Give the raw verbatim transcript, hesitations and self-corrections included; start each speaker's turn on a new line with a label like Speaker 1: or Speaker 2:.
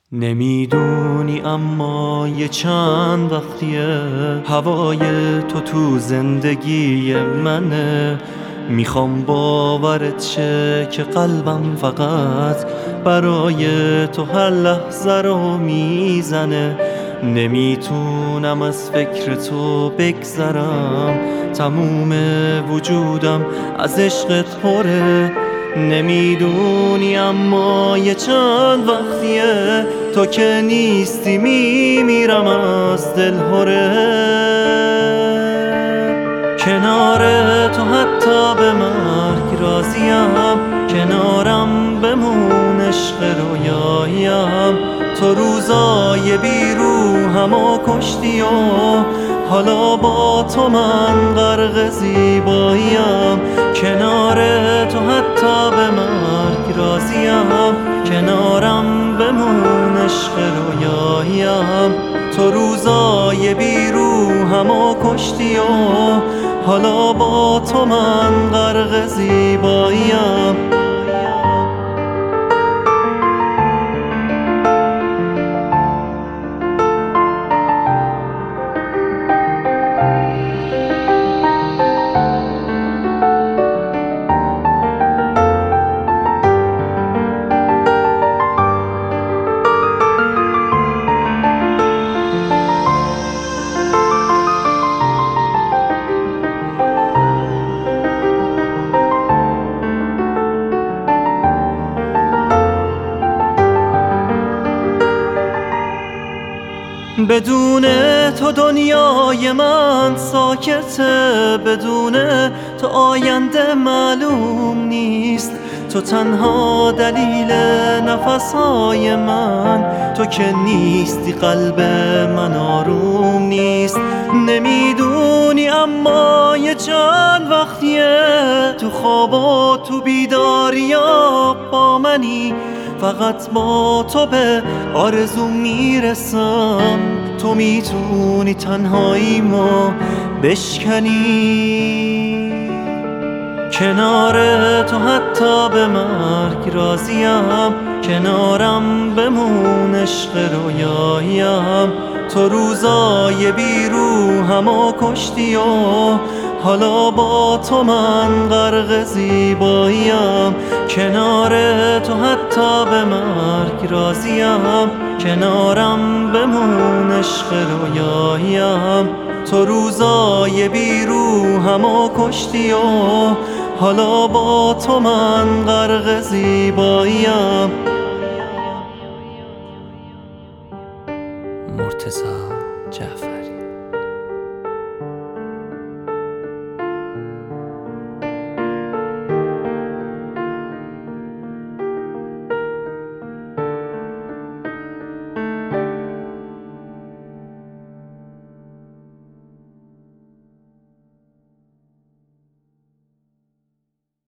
Speaker 1: نمیدونی اما یه چند وقتیه هوای تو تو زندگی منه. میخوام باورت شه که قلبم فقط برای تو هر لحظه رو میزنه. نمیتونم از فکر تو بگذرم، تموم وجودم از عشقت پره. نمیدونی اما یه چند وقتیه تو که نیستی میمیرم از دلهره. کنار تو حتی به مرگ راضیم، کنارم بمون عشق رویایم. تو روزای بی روحمو کشتی و حالا با تو من غرق زیباییم. کنار تو حتی به مرگ راضیم، کنارم بمون عشق رویایم. تو روزای بی روحمو کشتی و حالا با تو من غرق زیباییم. بدون تو دنیای من ساکته، بدون تو آینده معلوم نیست. تو تنها دلیل نفسهای من، تو که نیستی قلب من آروم نیست. نمیدونی اما یه چند وقتیه تو خواب و تو بیداریا با منی. فقط با تو به آرزو میرسم، تو میتونی تنهاییمو بشکنی. کنار تو حتی به مرگ راضیم، کنارم بمون عشق رویایم. تو روزای بی روحمو کشتی و حالا با تو من غرق زیباییم. کنار تو حتی به مرگ راضیم، کنارم بمون عشق رویایم. تو روزای بی روحمو کشتی و حالا با تو من غرق زیباییم.
Speaker 2: مرتضی جعفری.